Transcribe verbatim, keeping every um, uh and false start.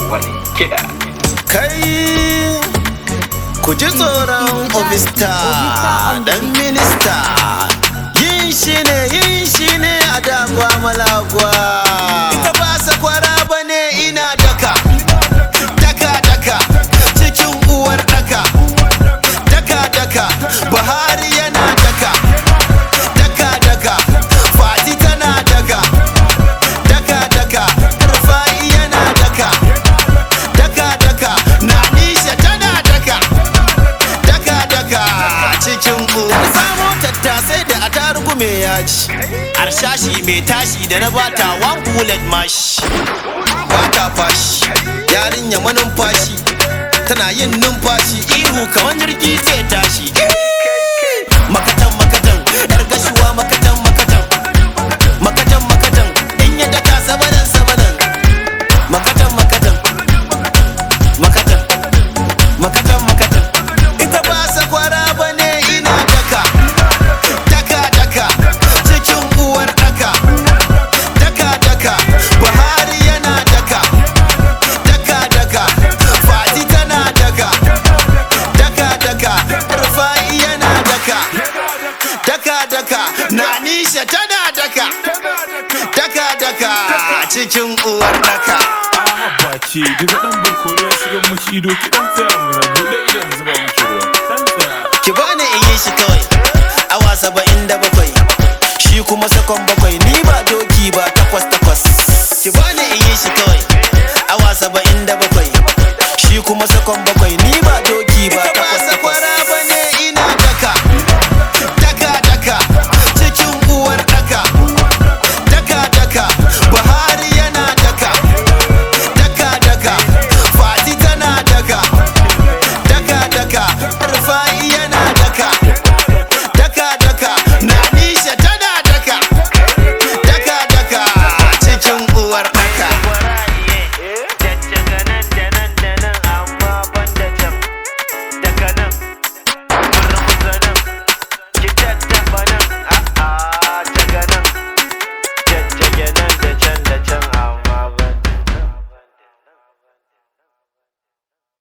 wani kiɗa. Kai ku ji tsoron obista dan minista, yin shi ne yin shi ne a dagwa malagwa. Ita ba sakwara ba ne ina daka daka daka cikin uwar daka daka daka. Buhari yana daka daka daka, Fati tana daka daka daka, Rufai yana daka daka daka, Nanisha tana daka daka daka cikin uwar. Samo tattasai da atarugu mai yaji, harshashi mai tashi da na bata one bullet mash. Bata fashi yarinya manumfashi, tana yin numfashi ihu kamar jirgi zai tashi. Makatan makatan yar gashuwa, makatan makatan makatan makatan, in ya daka sabanan sabanan. Makatan makatan makatan makatan makatan. Ita ba sakwara bane ina daka daka daka cikin uwar daka daka daka. Buhari yana daka daka daka, Fati tana daka daka daka, Rufai yana daka daka daka, Nanisha tana daka daka daka cikin uwar daka. Bace daga dan barkoro ya shiga mushi ido, ki dan tsaya mu rabu da idan zuba mushi ruwa. Dan tsaya. Ki bani in yi shi kawai awa saba'in da bakwai, shi kuma sakon bakwai. Ni ba doki ba takwas takwas. Ki bani in yi shi kawai